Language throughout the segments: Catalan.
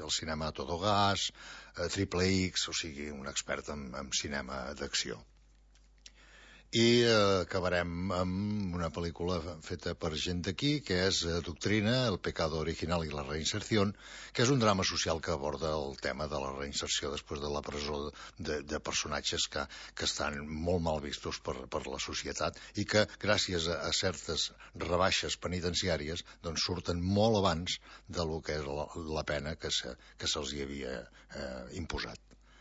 del cinema a todo gas, Triple X, o sigui, un expert en cinema d'acció. I acabarem amb una pel·lícula feta per gent d'aquí, que és Doctrina, el pecado original i la reinserció, que és un drama social que aborda el tema de la reinserció després de la presó de personatges que estan molt mal vistos per la societat i que, gràcies a certes rebaixes penitenciàries, doncs surten molt abans de lo que és la pena que se'ls hi havia imposat.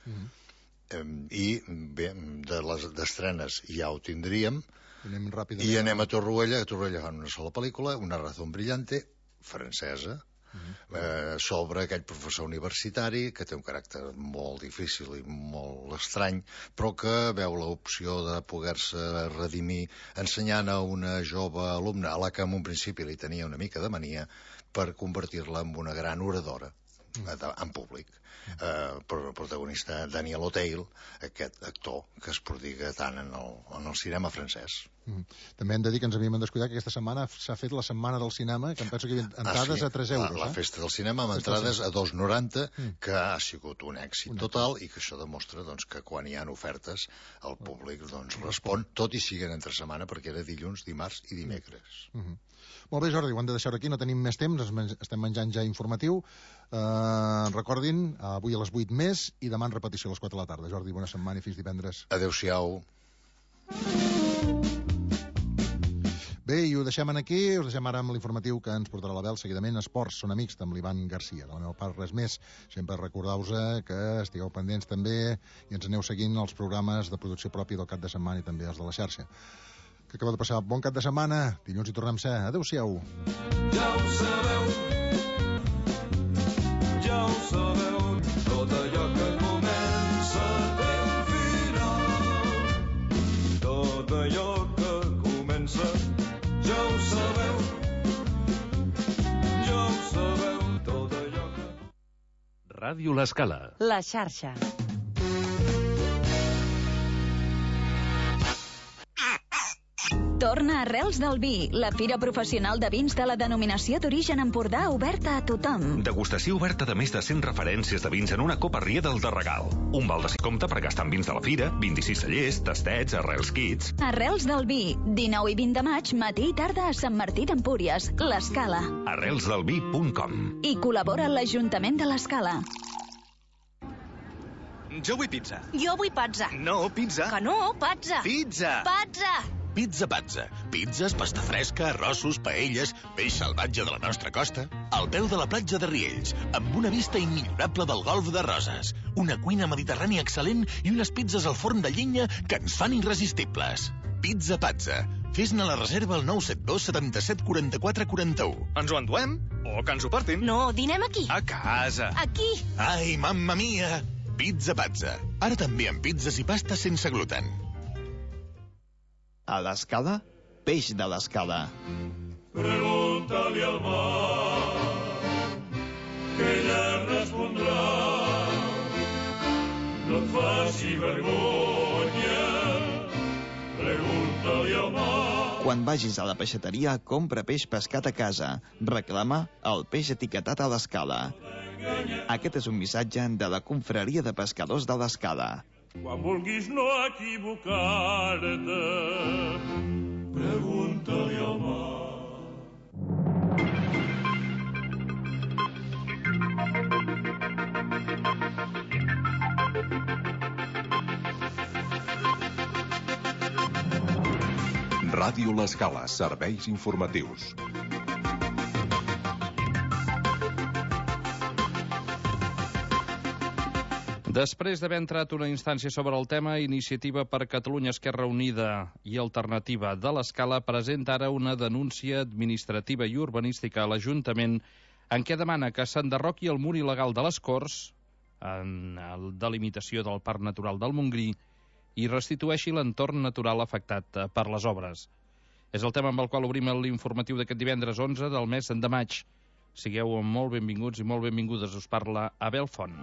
I bé, de les d'estrenes ja ho tindríem i anem a Torroella. A Torroella fan una sola pel·lícula, Una razón brillante, francesa, sobre aquell professor universitari que té un caràcter molt difícil i molt estrany, però que veu l'opció de poder-se redimir ensenyant a una jove alumna a la que en un principi li tenia una mica de mania, per convertir-la en una gran oradora en públic. El protagonista Daniel Auteuil, aquest actor que es prodiga tant en el cinema francès. També hem de dir que ens havíem descuidat que aquesta setmana s'ha fet la setmana del cinema, que em penso que hi havia entrades a 3 euros. La festa del cinema amb entrades a 2,90, que ha sigut un èxit total, i que això demostra que quan hi ha ofertes el públic respon, tot i siguen entre setmana, perquè era dilluns, dimarts i dimecres. Molt bé, Jordi, ho hem de deixar aquí, no tenim més temps, estem menjant ja informatiu. Recordin, avui a les 8 més i demà en repetició a les 4 de la tarda. Jordi, bona setmana i fins divendres. Adéu-siau. Bé, i ho deixem aquí, us deixem ara amb l'informatiu que ens portarà la Bel. Seguidament, Esports, són amics, amb l'Ivan Garcia. De la meva part, res més. Sempre recordeu-vos que estigueu pendents també i ens aneu seguint els programes de producció pròpia del cap de setmana i també els de la xarxa. Que acabeu de passar bon cap de setmana. Dilluns hi tornem a ser. Adéu-siau. Ja ho sabeu, tot allò que comença té un final. Tot allò que comença, ja ho sabeu, tot allò que... Ràdio L'Escala. La xarxa. Torna Arrels del Vi, la fira professional de vins de la denominació d'origen Empordà oberta a tothom. Degustació oberta de més de 100 referències de vins en una copa Riedel de regal. Un val de 5 compte per gastar en vins de la fira, 26 cellers, tastets, Arrels Kits... Arrels del Vi, 19 i 20 de maig, matí i tarda a Sant Martí d'Empúries, l'Escala. arrelsdelvi.com. I col·labora l'Ajuntament de l'Escala. Jo vull pizza. Jo vull pizza. No, pizza. Que no, pizza. Pizza. Pizza. Pizza Pazza. Pizzas, pasta fresca, arrossos, paelles, peix salvatge de la nostra costa, al peu de la platja de Riells, amb una vista immillorable del golf de Roses, una cuina mediterrània excel·lent i unes pizzas al forn de llenya que ens fan irresistibles. Pizza Pazza. Fes-ne la reserva al 972 77 44 41. Ens ho enduem? O que ens ho portin? No, dinem aquí. A casa. Aquí. Ai, mamma mia! Pizza Pazza. Ara també amb pizzas i pastes sense gluten. A l'Escala, peix de l'Escala. Pregunta-li al mar, que ella respondrà. No et faci vergonya, pregunta-li al mar. Quan vagis a la peixateria, compra peix pescat a casa. Reclama el peix etiquetat a l'Escala. Aquest és un missatge de la Confraria de Pescadors de l'Escala. Quan vulguis no equivocar-te, pregunta-li al mar. Ràdio L'Escala, serveis informatius. Després d'haver entrat una instància sobre el tema, Iniciativa per Catalunya Esquerra Unida i Alternativa de l'Escala presenta ara una denúncia administrativa i urbanística a l'Ajuntament en què demana que s'enderroqui el mur il·legal de les Corts, en la delimitació del Parc Natural del Montgrí, i restitueixi l'entorn natural afectat per les obres. És el tema amb el qual obrim l'informatiu d'aquest divendres 11 del mes de maig. Sigueu molt benvinguts i molt benvingudes. Us parla Abel Font.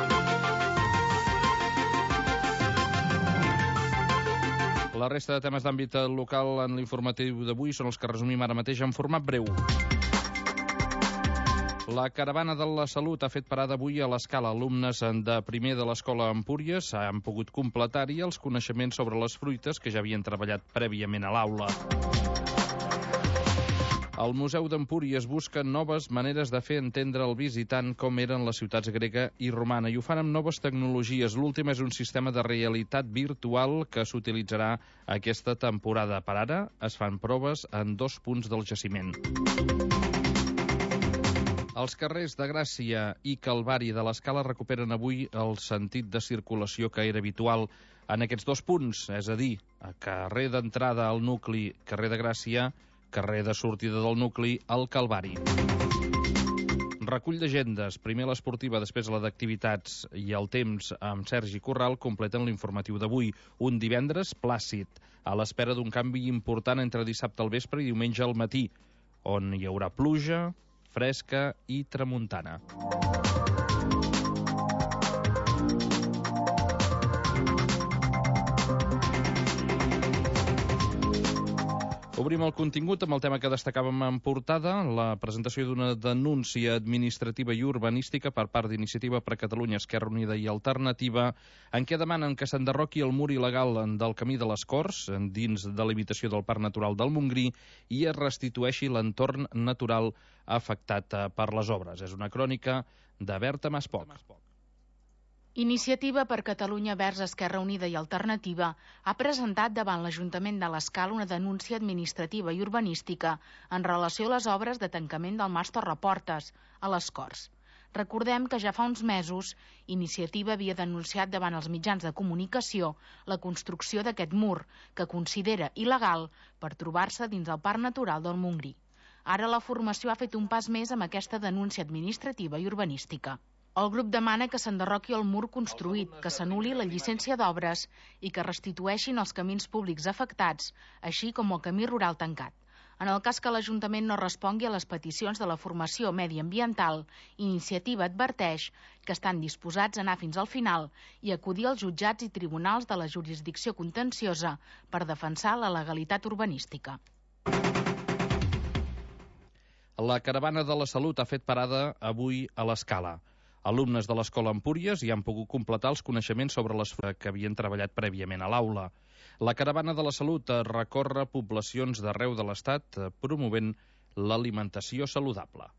La resta de temes d'àmbit local en l'informatiu d'avui són els que resumim ara mateix en format breu. La caravana de la salut ha fet parada avui a l'Escala. Alumnes de primer de l'Escola Empúries han pogut completar-hi els coneixements sobre les fruites que ja havien treballat prèviament a l'aula. El Museu d'Empúries busca noves maneres de fer entendre al visitant com eren les ciutats grega i romana, i ho fan amb noves tecnologies. L'últim és un sistema de realitat virtual que s'utilitzarà aquesta temporada. Per ara es fan proves en 2 punts del jaciment. Els carrers de Gràcia i Calvari de l'Escala recuperen avui el sentit de circulació que era habitual en aquests 2 punts, és a dir, a carrer d'entrada al nucli, carrer de Gràcia, carrer de sortida del nucli, al Calvari. Recull d'agendes, primer l'esportiva, després la d'activitats i el temps amb Sergi Corral completen l'informatiu d'avui. Un divendres plàcid, a l'espera d'un canvi important entre dissabte al vespre i diumenge al matí, on hi haurà pluja, fresca i tramuntana. Obrim el contingut amb el tema que destacàvem en portada, la presentació d'una denúncia administrativa i urbanística per part d'Iniciativa per Catalunya, Esquerra Unida i Alternativa, en què demanen que s'enderroqui el mur il·legal del Camí de les Corts, dins de l'imitació del Parc Natural del Montgrí, i es restitueixi l'entorn natural afectat per les obres. És una crònica de Berta Maspoc. Iniciativa per Catalunya Verds Esquerra Unida i Alternativa ha presentat davant l'Ajuntament de l'Escala una denúncia administrativa i urbanística en relació a les obres de tancament del Mas Torreportes, a les Corts. Recordem que ja fa uns mesos Iniciativa havia denunciat davant els mitjans de comunicació la construcció d'aquest mur, que considera il·legal per trobar-se dins el Parc Natural del Montgrí. Ara la formació ha fet un pas més amb aquesta denúncia administrativa i urbanística. El grup demana que s'enderroqui el mur construït, que s'anul·li la llicència d'obres i que restitueixin els camins públics afectats, així com el camí rural tancat. En el cas que l'Ajuntament no respongui a les peticions de la formació mediambiental, Iniciativa adverteix que estan disposats a anar fins al final i acudir als jutjats i tribunals de la jurisdicció contenciosa per defensar la legalitat urbanística. La caravana de la salut ha fet parada avui a l'Escala. Alumnes de l'Escola Empúries hi han pogut completar els coneixements sobre les que havien treballat prèviament a l'aula. La caravana de la salut recorre poblacions d'arreu de l'Estat promovent l'alimentació saludable.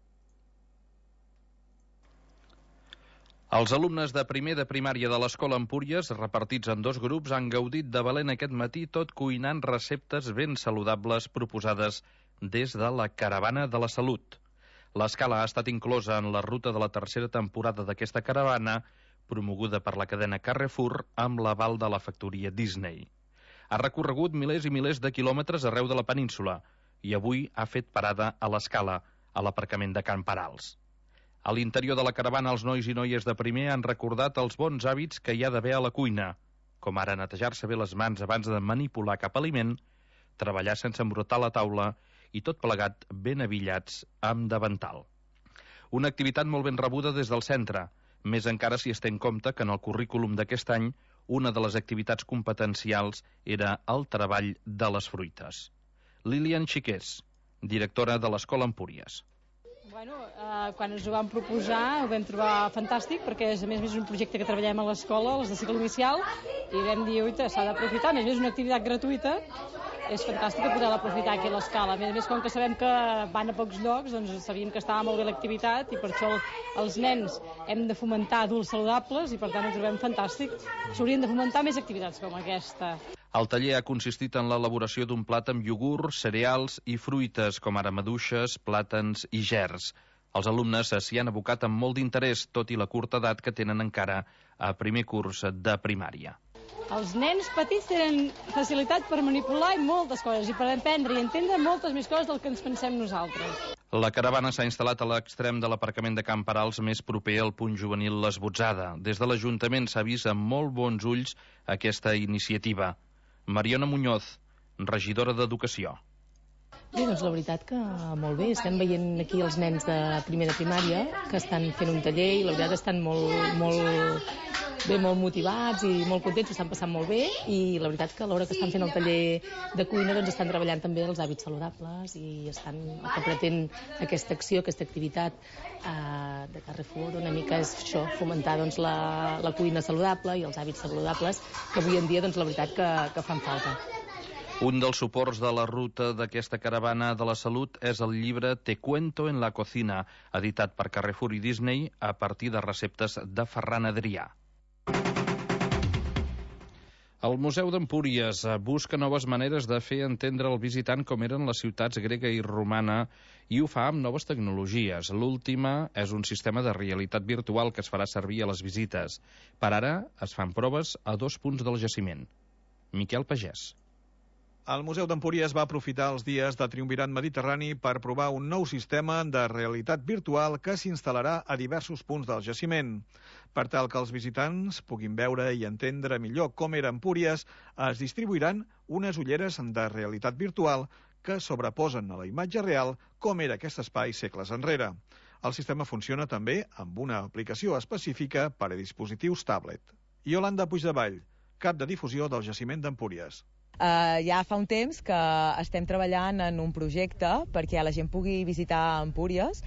Els alumnes de primer de primària de l'Escola Empúries, repartits en 2 grups, han gaudit de valent aquest matí tot cuinant receptes ben saludables proposades des de la caravana de la salut. L'Escala ha estat inclosa en la ruta de la 3a temporada d'aquesta caravana, promoguda per la cadena Carrefour amb l'aval de la factoria Disney. Ha recorregut milers i milers de quilòmetres arreu de la península i avui ha fet parada a l'Escala, a l'aparcament de Can Parals. A l'interior de la caravana, els nois i noies de primer han recordat els bons hàbits que hi ha d'haver a la cuina, com ara netejar-se bé les mans abans de manipular cap aliment, treballar sense embrutar la taula i tot plegat ben avillats amb davantal. Una activitat molt ben rebuda des del centre, més encara si es té en compte que en el currículum d'aquest any una de les activitats competencials era el treball de les fruites. Lilian Xiqués, directora de l'Escola Empúries. Quan ens ho vam proposar ho vam trobar fantàstic perquè a més és un projecte que treballem a l'escola, els de cicle inicial, i vam dir, uita, s'ha d'aprofitar, a més és una activitat gratuïta, és fantàstic poder aprofitar aquí a l'Escala. A més, com que sabem que van a pocs llocs, doncs sabíem que estava molt bé l'activitat i per això els nens hem de fomentar adults saludables i per tant ho trobem fantàstic. S'haurien de fomentar més activitats com aquesta. El taller ha consistit en l'elaboració d'un plat amb iogurt, cereals i fruites, com ara maduixes, plàtans i gerds. Els alumnes s'hi han abocat amb molt d'interès, tot i la curta edat que tenen encara a primer curs de primària. Els nens petits tenen facilitat per manipular moltes coses i per aprendre i entendre moltes més coses del que ens pensem nosaltres. La caravana s'ha instal·lat a l'extrem de l'aparcament de Can Parals, més proper al punt juvenil L'Esbotzada. Des de l'Ajuntament s'ha vist amb molt bons ulls aquesta iniciativa. Mariona Muñoz, regidora d'Educació. Bé, doncs la veritat que molt bé. Estem veient aquí els nens de primer de primària que estan fent un taller i la veritat estan molt molt motivats i molt contents, ho estan passant molt bé, i la veritat que a l'hora que estan fent el taller de cuina doncs estan treballant també els hàbits saludables i estan, el que pretén aquesta acció, aquesta activitat de Carrefour una mica és això, fomentar doncs, la cuina saludable i els hàbits saludables que avui en dia doncs, la veritat que fan falta. Un dels suports de la ruta d'aquesta caravana de la salut és el llibre Te cuento en la cocina, editat per Carrefour i Disney a partir de receptes de Ferran Adrià. El Museu d'Empúries busca noves maneres de fer entendre al visitant com eren les ciutats grega i romana i ho fa amb noves tecnologies. L'última és un sistema de realitat virtual que es farà servir a les visites. Per ara es fan proves a 2 punts del jaciment. Miquel Pagès. El Museu d'Empúries va aprofitar els dies de Triumvirat Mediterrani per provar un nou sistema de realitat virtual que s'instal·larà a diversos punts del jaciment. Per tal que els visitants puguin veure i entendre millor com era Empúries, es distribuiran unes ulleres de realitat virtual que sobreposen a la imatge real com era aquest espai segles enrere. El sistema funciona també amb una aplicació específica per a dispositius tablet. Iolanda Puigdevall, cap de difusió del jaciment d'Empúries. Ja fa un temps que estem treballant en un projecte perquè la gent pugui visitar Empúries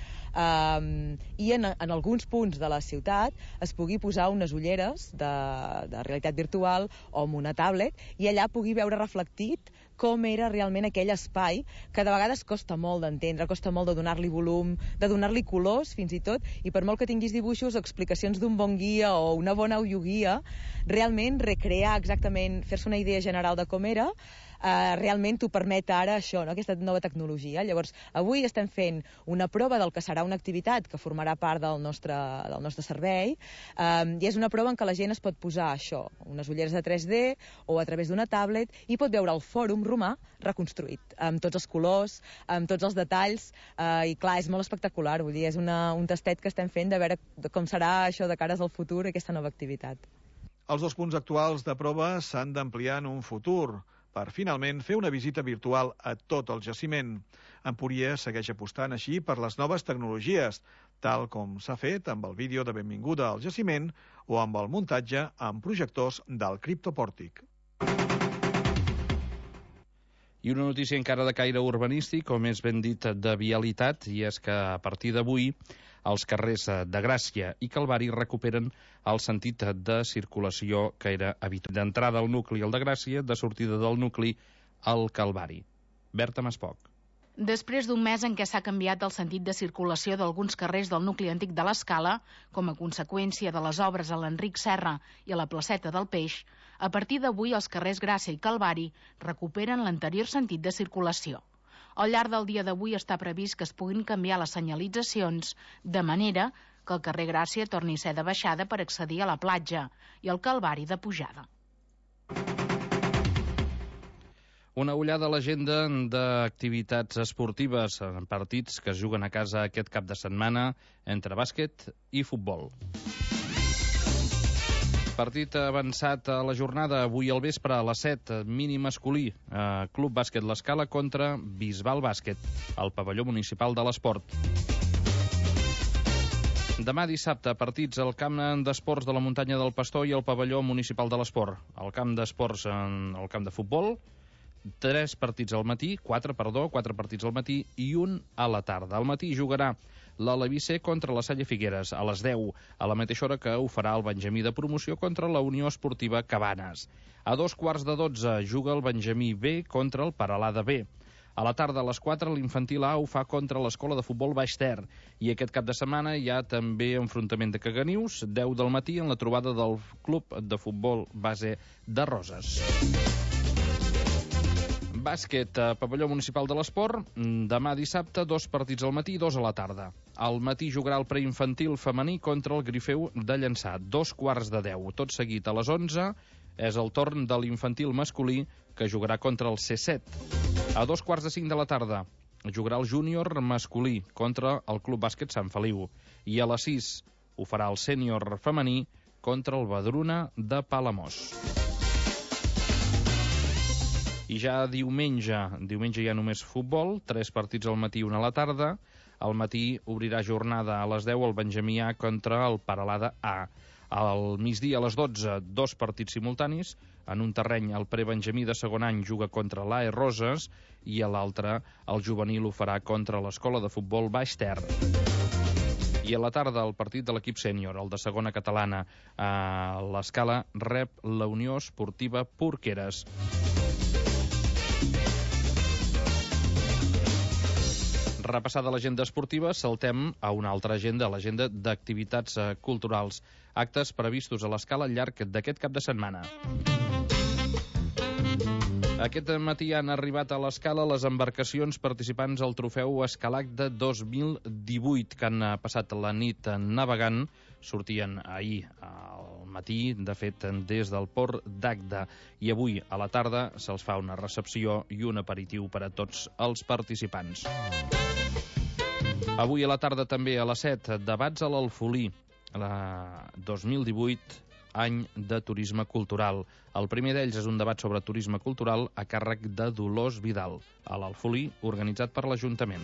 i en alguns punts de la ciutat es pugui posar unes ulleres de realitat virtual o amb una tablet i allà pugui veure reflectit com era realment aquell espai que de vegades costa molt d'entendre, costa molt de donar-li volum, de donar-li colors fins i tot, i per molt que tinguis dibuixos o explicacions d'un bon guia o una bona audioguia, realment recrear exactament, fer-se una idea general de com era, realment t'ho permet ara això, no? Aquesta nova tecnologia. Llavors, avui estem fent una prova del que serà una activitat que formarà part del nostre servei, i és una prova en què la gent es pot posar això, unes ulleres de 3D o a través d'una tablet, i pot veure el fòrum romà reconstruït, amb tots els colors, amb tots els detalls, i clar, és molt espectacular, vull dir, és un tastet que estem fent de veure com serà això de cares al futur, aquesta nova activitat. Els 2 punts actuals de prova s'han d'ampliar en un futur, per finalment fer una visita virtual a tot el jaciment. Empúries segueix apostant així per les noves tecnologies, tal com s'ha fet amb el vídeo de benvinguda al jaciment o amb el muntatge amb projectors del criptopòrtic. I una notícia encara de caire urbanístic, o més ben dit de vialitat, i és que a partir d'avui els carrers de Gràcia i Calvari recuperen el sentit de circulació que era habitual. D'entrada al nucli el de Gràcia, de sortida del nucli al Calvari. Berta Maspoc. Després d'un mes en què s'ha canviat el sentit de circulació d'alguns carrers del nucli antic de l'Escala, com a conseqüència de les obres a l'Enric Serra i a la placeta del Peix, a partir d'avui els carrers Gràcia i Calvari recuperen l'anterior sentit de circulació. Al llarg del dia d'avui està previst que es puguin canviar les senyalitzacions de manera que el carrer Gràcia torni a ser de baixada per accedir a la platja i el Calvari de pujada. Una ullada a l'agenda d'activitats esportives en partits que es juguen a casa aquest cap de setmana entre bàsquet i futbol. Partit avançat a la jornada avui al vespre a les 7, mini masculí, Club Bàsquet l'Escala contra Bisbal Bàsquet, al pavelló municipal de l'Esport. Demà dissabte, partits al camp d'esports de la muntanya del Pastor i al pavelló municipal de l'Esport. Al camp d'esports, al camp de futbol, 4 partits al matí i un a la tarda. Al matí jugarà l'Aleví C contra la Salle Figueres a les 10, a la mateixa hora que ho farà el Benjamí de promoció contra la Unió Esportiva Cabanes. A 2:15 juga el Benjamí B contra el Peralada B. A la tarda, a les 4, l'infantil A ho fa contra l'Escola de Futbol Baix Ter. I aquest cap de setmana hi ha també enfrontament de Caganius, 10 del matí, en la trobada del Club de Futbol Base de Roses. Bàsquet, pavelló municipal de l'Esport, demà dissabte, 2 partits al matí i 2 a la tarda. Al matí jugarà el preinfantil femení contra el Grifeu de Llançà, 2:15. Tot seguit a les 11 és el torn de l'infantil masculí, que jugarà contra el C7. A 2:45 de la tarda jugarà el júnior masculí contra el Club Bàsquet Sant Feliu. I a les 6 ho farà el sènior femení contra el Badruna de Palamós. I ja diumenge hi ha només futbol, 3 partits al matí i 1 a la tarda. Al matí obrirà jornada a les 10 el Benjamí A contra el Peralada A. Al migdia a les 12, 2 partits simultanis. En un terreny, el prebenjamí de segon any juga contra l'AE Roses i a l'altre, el juvenil ho farà contra l'Escola de Futbol Baix Ter. I a la tarda, el partit de l'equip sènior, el de segona catalana, a l'Escala rep la Unió Esportiva Porqueres. Repassada l'agenda esportiva, saltem a una altra agenda, l'agenda d'activitats culturals. Actes previstos a l'Escala al llarg d'aquest cap de setmana. Aquest matí han arribat a l'Escala les embarcacions participants al trofeu Escalac de 2018, que han passat la nit navegant. Sortien ahir al matí, de fet, des del port d'Agde, i avui a la tarda se'ls fa una recepció i un aperitiu per a tots els participants. Avui a la tarda també a les 7, debats a l'Alfolí, la 2018, any de turisme cultural. El primer d'ells és un debat sobre turisme cultural a càrrec de Dolors Vidal, a l'Alfolí, organitzat per l'Ajuntament.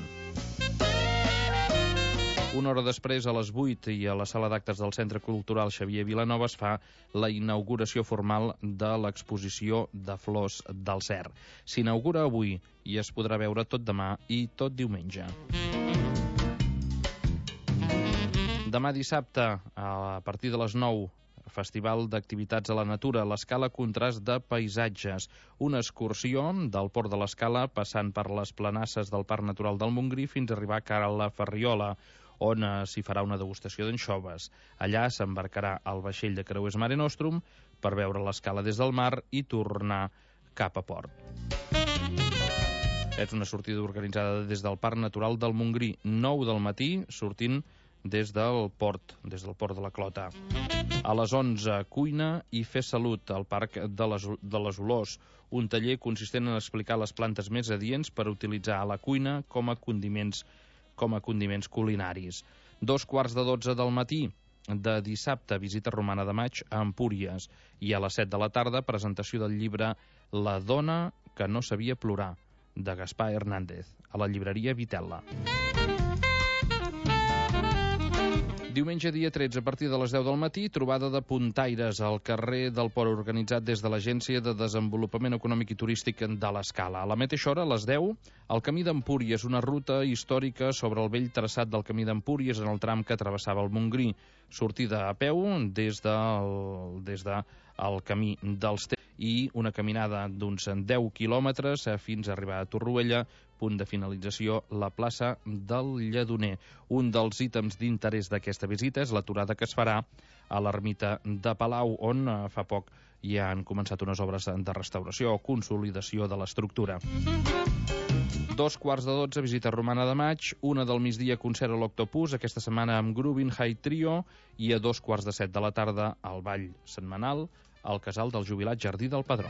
Una hora després, a les 8, i a la sala d'actes del Centre Cultural Xavier Vilanova es fa la inauguració formal de l'exposició de flors del Cer. S'inaugura avui i es podrà veure tot demà i tot diumenge. Demà dissabte, a partir de les 9, Festival d'Activitats a la Natura, l'Escala Contrast de Paisatges. Una excursió del Port de l'Escala, passant per les planasses del Parc Natural del Montgrí fins a arribar a la Ferriola, on s'hi farà una degustació d'anxoves. Allà s'embarcarà el vaixell de creuers Mare Nostrum per veure l'Escala des del mar i tornar cap a port. És una sortida organitzada des del Parc Natural del Montgrí, 9 del matí, sortint des del port de la Clota. A les 11, cuina i fer salut al Parc de les Olors, un taller consistent en explicar les plantes més adients per utilitzar a la cuina com a condiments culinaris. 11:45 del matí, de dissabte, visita romana de maig a Empúries, i a les 7 de la tarda, presentació del llibre La dona que no sabia plorar, de Gaspar Hernández, a la llibreria Vitella. Diumenge, dia 13, a partir de les 10 del matí, trobada de puntaires al carrer del Port, organitzat des de l'Agència de Desenvolupament Econòmic i Turístic de l'Escala. A la mateixa hora, a les 10, el Camí d'Empúries, una ruta històrica sobre el vell traçat del Camí d'Empúries en el tram que travessava el Montgrí. Sortida a peu des del Camí dels Temps i una caminada d'uns 10 quilòmetres fins a arribar a Torroella, punt de finalització, la plaça del Lledoner. Un dels ítems d'interès d'aquesta visita és l'aturada que es farà a l'ermita de Palau, on fa poc ja han començat unes obres de restauració o consolidació de l'estructura. 11:45, visita romana de maig, 1 del migdia, concert a l'Octopus, aquesta setmana amb Groovin High Trio, i a 2:45 de la tarda, el ball setmanal al Casal del Jubilat Jardí del Padró.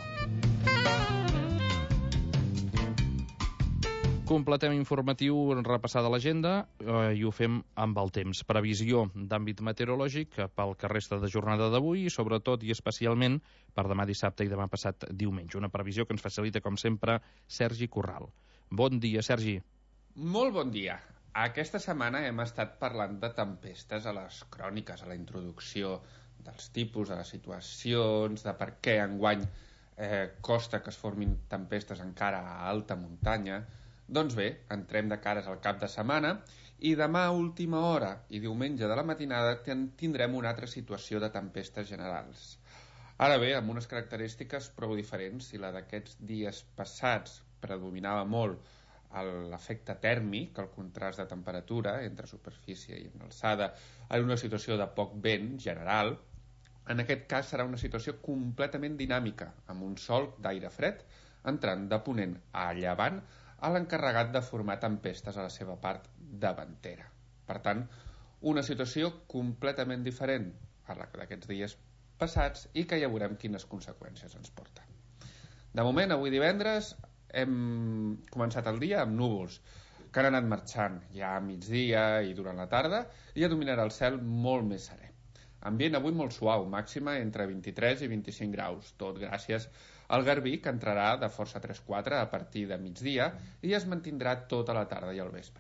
Completem informatiu repassada l'agenda i ho fem amb el temps. Previsió d'àmbit meteorològic pel que resta de jornada d'avui i sobretot i especialment per demà dissabte i demà passat diumenge. Una previsió que ens facilita, com sempre, Sergi Corral. Bon dia, Sergi. Molt bon dia. Aquesta setmana hem estat parlant de tempestes a les cròniques, a la introducció dels tipus, de les situacions, de per què enguany costa que es formin tempestes encara a alta muntanya. Doncs bé, entrem de cares al cap de setmana i demà a última hora i diumenge de la matinada tindrem una altra situació de tempestes generals. Ara bé, amb unes característiques prou diferents. Si la d'aquests dies passats predominava molt l'efecte tèrmic, el contrast de temperatura entre superfície i en alçada, en una situació de poc vent general, en aquest cas serà una situació completament dinàmica, amb un solc d'aire fred entrant de ponent a llevant a l'encarregat de formar tempestes a la seva part davantera. Per tant, una situació completament diferent a la d'aquests dies passats i que ja veurem quines conseqüències ens porta. De moment, avui divendres, hem començat el dia amb núvols que han anat marxant ja a migdia i durant la tarda i ja dominarà el cel molt més serè. Ambient avui molt suau, màxima entre 23 i 25 graus, tot gràcies al garbí que entrarà de força 3-4 a partir de migdia i es mantindrà tota la tarda i al vespre.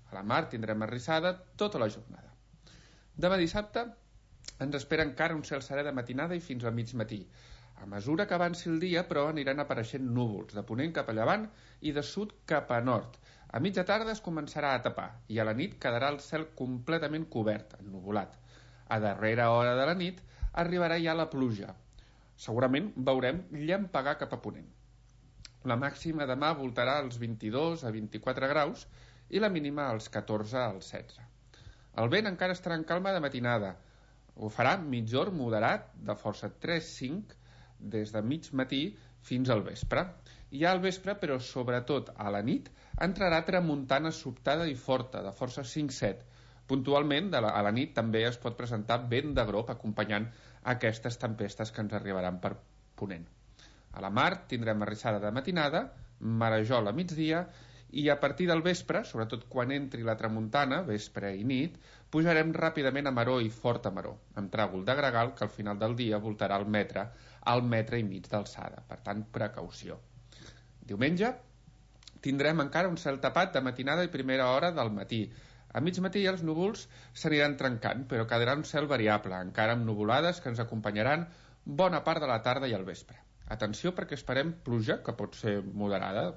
A la mar tindrem arrissada tota la jornada. Demà dissabte ens espera encara un cel serè de matinada i fins a mig matí. A mesura que avanci el dia, però, aniran apareixent núvols, de ponent cap a llevant i de sud cap a nord. A mitja tarda es començarà a tapar i a la nit quedarà el cel completament cobert, ennuvolat. A darrera hora de la nit arribarà ja la pluja. Segurament veurem llampegar cap a ponent. La màxima demà voltarà als 22 a 24 graus i la mínima als 14 als 16. El vent encara estarà en calma de matinada. Ho farà migjorn moderat de força 3-5 des de mig matí fins al vespre. I al vespre, però sobretot a la nit, entrarà tramuntana sobtada i forta, de força 5-7. Puntualment, a la nit també es pot presentar vent de grop acompanyant aquestes tempestes que ens arribaran per ponent. A la mar tindrem arrissada de matinada, marejol a migdia, i a partir del vespre, sobretot quan entri la tramuntana, vespre i nit, pujarem ràpidament a maror i fort a maror, amb tràgol de gregal que al final del dia voltarà al metre i mig d'alçada. Per tant, precaució. Diumenge tindrem encara un cel tapat de matinada i primera hora del matí. A mig matí els núvols s'aniran trencant, però quedarà un cel variable, encara amb nuvolades que ens acompanyaran bona part de la tarda i al vespre. Atenció perquè esperem pluja, que pot ser moderada,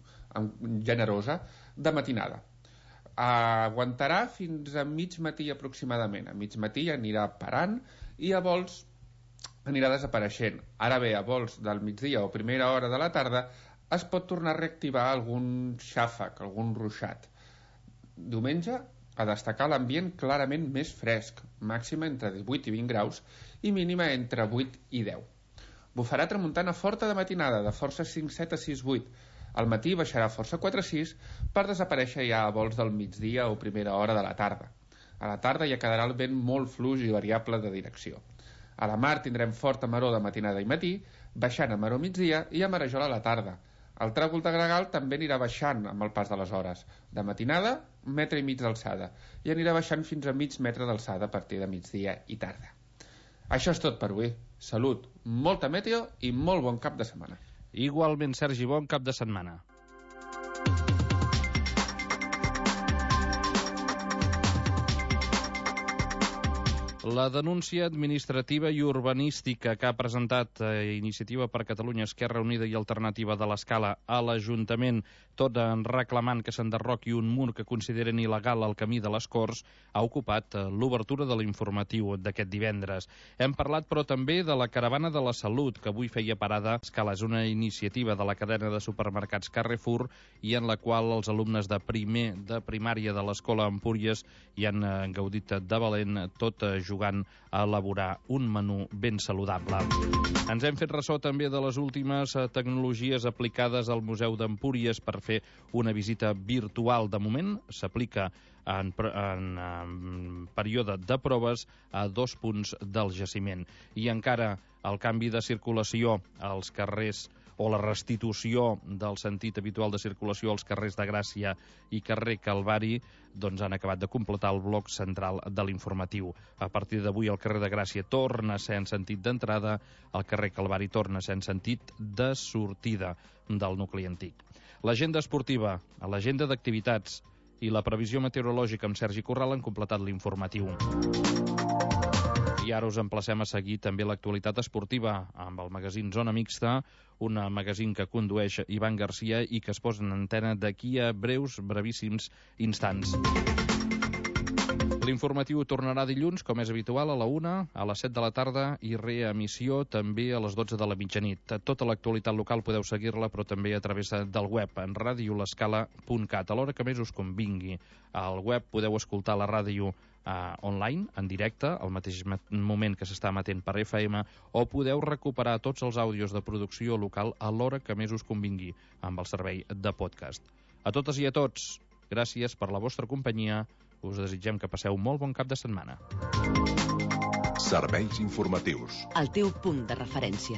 generosa, de matinada. Aguantarà fins a mig matí aproximadament. A mig matí anirà parant i a vols anirà desapareixent. Ara bé, a vols del migdia o primera hora de la tarda es pot tornar a reactivar algun xàfec, algun ruixat. Diumenge, a destacar l'ambient clarament més fresc, màxima entre 18 i 20 graus i mínima entre 8 i 10. Bufarà tramuntana forta de matinada, de força 5-7 a 6-8. Al matí baixarà força 4-6 per desaparèixer ja a vols del migdia o primera hora de la tarda. A la tarda ja quedarà el vent molt fluix i variable de direcció. A la mar tindrem forta maror de matinada i matí, baixant a maror migdia i a marejol a la tarda. El tràgol de gregal també anirà baixant amb el pas de les hores. De matinada, 1,5 metres d'alçada, i anirà baixant fins a mig metre d'alçada a partir de migdia i tarda. Això és tot per avui. Salut, molta meteo i molt bon cap de setmana. Igualment, Sergi, bon cap de setmana. La denúncia administrativa i urbanística que ha presentat Iniciativa per Catalunya, Esquerra Unida i Alternativa de l'Escala a l'Ajuntament, tot reclamant que s'enderroqui un mur que consideren il·legal al camí de les Corts, ha ocupat l'obertura de l'informatiu d'aquest divendres. Hem parlat, però, també de la Caravana de la Salut, que avui feia parada. Escala és una iniciativa de la cadena de supermercats Carrefour i en la qual els alumnes de primer de primària de l'Escola Empúries hi han gaudit de valent, tot jugant a elaborar un menú ben saludable. Ens hem fet ressò també de les últimes tecnologies aplicades al Museu d'Empúries per fer una visita virtual. De moment s'aplica en període de proves a 2 punts del jaciment. I encara el canvi de circulació als carrers o la restitució del sentit habitual de circulació als carrers de Gràcia i carrer Calvari doncs han acabat de completar el bloc central de l'informatiu. A partir d'avui el carrer de Gràcia torna a ser en sentit d'entrada, el carrer Calvari torna a ser en sentit de sortida del nucli antic. L'agenda esportiva, l'agenda d'activitats i la previsió meteorològica amb Sergi Corral han completat l'informatiu. I ara us emplacem a seguir també l'actualitat esportiva amb el magazín Zona Mixta, un magazín que condueix Ivan Garcia i que es posa en antena d'aquí a brevíssims instants. L'informatiu tornarà dilluns, com és habitual, a la 1, a les 7 de la tarda i reemissió també a les 12 de la mitjanit. Tota l'actualitat local podeu seguir-la, però també a través del web, en radiolescala.cat, a l'hora que més us convingui. Al web podeu escoltar la ràdio online, en directe, al mateix moment que s'està emetent per FM, o podeu recuperar tots els àudios de producció local a l'hora que més us convingui, amb el servei de podcast. A totes i a tots, gràcies per la vostra companyia. Us desitgem que passeu molt bon cap de setmana. Serveis informatius. El teu punt de referència.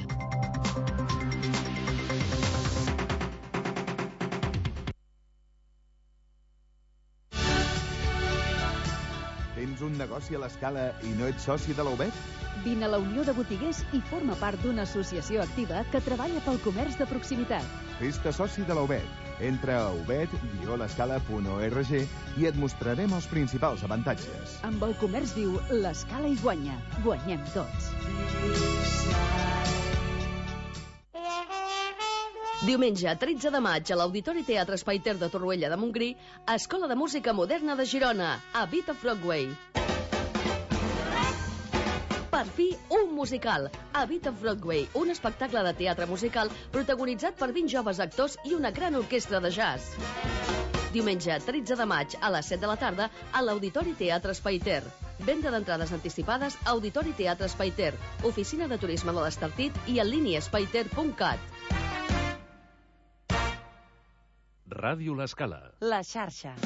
Tens un negoci a l'Escala i no ets soci de la UBEC? Vine a la Unió de Botiguers i forma part d'una associació activa que treballa pel comerç de proximitat. Fes-te soci de la UBEC. Entra a ubet-l'escala.org i et mostrarem els principals avantatges. Amb el comerç diu l'Escala hi guanya. Guanyem tots. Diumenge 13 de maig a l'Auditori Teatre Espai Ter de Torroella de Montgrí, Escola de Música Moderna de Girona, a Beat of Broadway. Per fi, un musical. A Beat of Broadway, un espectacle de teatre musical protagonitzat per 20 joves actors i una gran orquestra de jazz. Diumenge 13 de maig a les 7 de la tarda a l'Auditori Teatre Espai Ter. Venda d'entrades anticipades a Auditori Teatre Espai Ter, Oficina de Turisme de l'Estartit i en línia espaiter.cat. Ràdio L'Escala. La xarxa.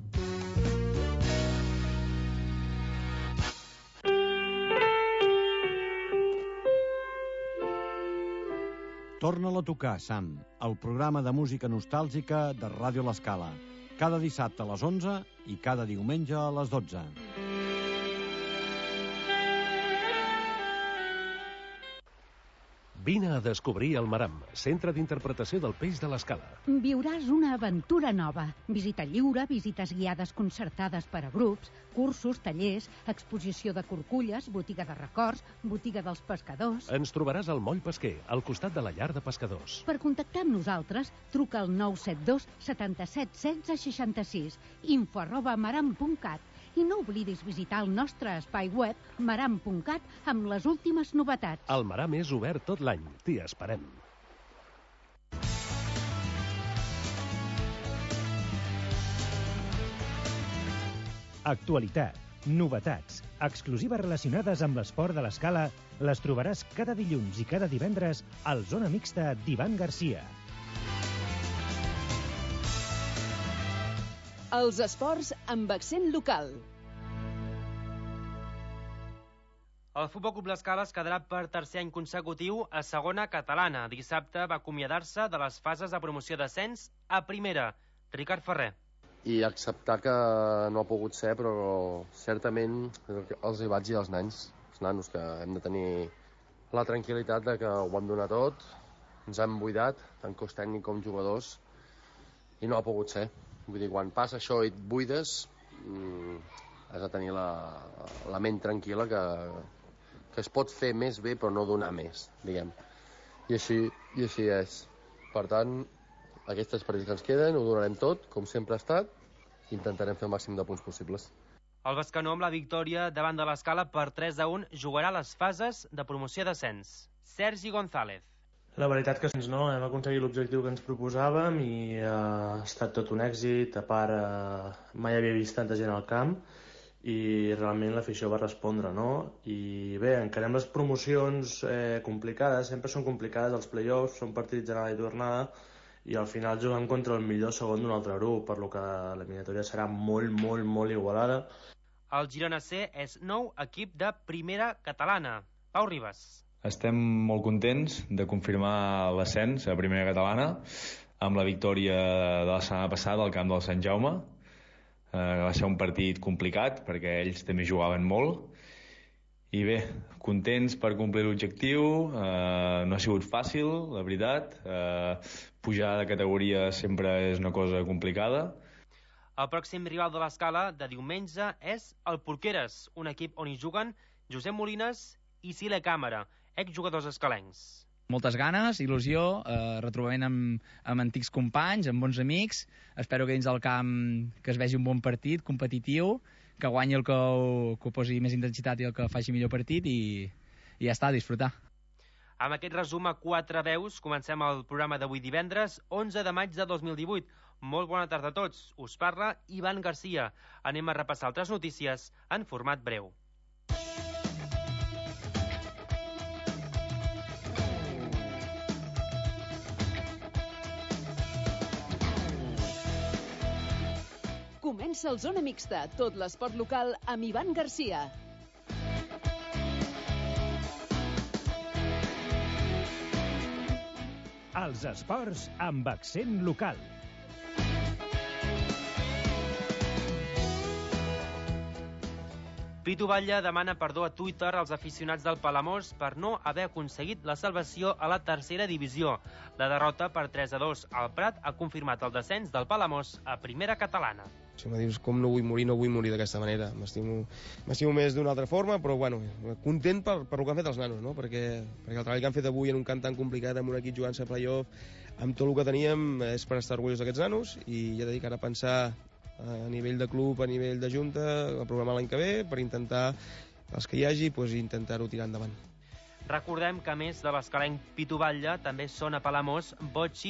Torna-la a tocar, Sam, el programa de música nostàlgica de Ràdio L'Escala. Cada dissabte a les 11 i cada diumenge a les 12. Vine a descobrir el Maram, centre d'interpretació del peix de l'Escala. Viuràs una aventura nova. Visita lliure, visites guiades concertades per a grups, cursos, tallers, exposició de corculles, botiga de records, botiga dels pescadors... Ens trobaràs al Moll Pesquer, al costat de la llar de pescadors. Per contactar amb nosaltres, truca al 972 77 16 66, info@maram.cat. I no oblidis visitar el nostre espai web maram.cat amb les últimes novetats. El Maram és obert tot l'any. T'hi esperem. Actualitat, novetats, exclusives relacionades amb l'esport de l'Escala les trobaràs cada dilluns i cada divendres al Zona Mixta d'Ivan Garcia. Els esports amb accent local. El Futbol Club L'Escala es quedarà per tercer any consecutiu a segona catalana. Dissabte va acomiadar-se de les fases de promoció d'ascens a primera. Ricard Ferrer. I acceptar que no ha pogut ser, però certament els vaig dir als nanos que hem de tenir la tranquil·litat de que ho vam donar tot, ens hem buidat, tant cos tècnic com jugadors, i no ha pogut ser. Vull dir, quan passa això i et buides, has de tenir la ment tranquil·la que es pot fer més bé però no donar més, diguem. I així és. Per tant, aquestes partits que ens queden ho donarem tot, com sempre ha estat, i intentarem fer el màxim de punts possibles. El Bescanó, amb la victòria davant de l'Escala per 3-1, jugarà les fases de promoció d'ascens. Sergi González. La veritat que no, hem aconseguit l'objectiu que ens proposàvem i ha estat tot un èxit. A part, mai havia vist tanta gent al camp i realment l'afició va respondre, no? I bé, encarem les promocions complicades, sempre són complicades els play-offs, són partits d'anada i tornada, i al final juguem contra el millor segon d'un altre grup, per lo que l'eliminatòria serà molt, molt, molt igualada. El Girona C és nou equip de primera catalana. Pau Ribas. Estem molt contents de confirmar l'ascens a primera catalana amb la victòria de la setmana passada al camp del Sant Jaume. Va ser un partit complicat perquè ells també jugaven molt. I bé, contents per complir l'objectiu. No ha sigut fàcil, la veritat. Pujar de categoria sempre és una cosa complicada. El pròxim rival de l'Escala de diumenge és el Porqueres, un equip on hi juguen Josep Molines i Sile Càmera, exjugadors escalencs. Moltes ganes, il·lusió, retrobament amb antics companys, amb bons amics. Espero que dins del camp que es vegi un bon partit, competitiu, que guanyi el que ho posi més intensitat i el que faci millor partit i ja està, a disfrutar. Amb aquest resum a 4 veus, comencem el programa d'avui divendres, 11 de maig de 2018. Molt bona tarda a tots. Us parla Ivan Garcia. Anem a repassar altres notícies en format breu. Comença el Zona Mixta, tot l'esport local amb Ivan Garcia. Els esports amb accent local. Pitu Batlle demana perdó a Twitter als aficionats del Palamós per no haver aconseguit la salvació a la tercera divisió. La derrota per 3-2 al Prat ha confirmat el descens del Palamós a primera catalana. Si me dius com no vull morir d'aquesta manera. M'estimo més d'una altra forma, però bueno, content per el que han fet els nanos, no? Perquè el treball que han fet avui en un camp tan complicat, amb un equip jugant-se a playoff, amb tot el que teníem, és per estar orgullosos d'aquests nanos, i ja t'he dit, ara pensar a nivell de club, a nivell de junta, a programar l'any que ve, per intentar, els que hi hagi, intentar-ho tirar endavant. Recordem que, a més de l'escalenc Pitu Batlle, també són a Palamós Botxi